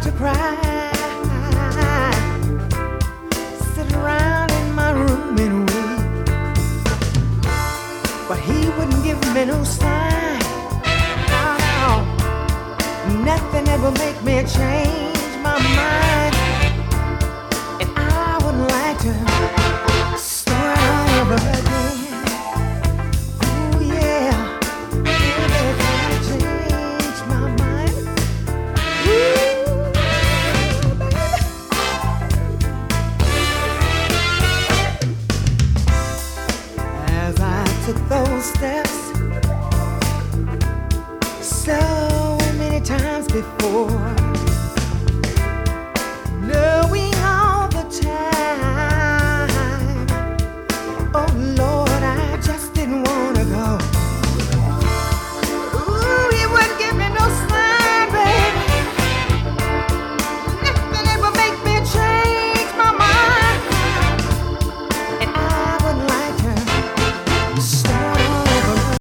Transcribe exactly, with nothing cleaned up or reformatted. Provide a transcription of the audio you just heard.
to cry. Sit around in my room and weep, but he wouldn't give me no sign. No, no. Nothing ever make me change my mind, and I wouldn't like to start all over again. Ooh yeah, baby, change my mind. Ooh, baby. As I took those steps so many times before,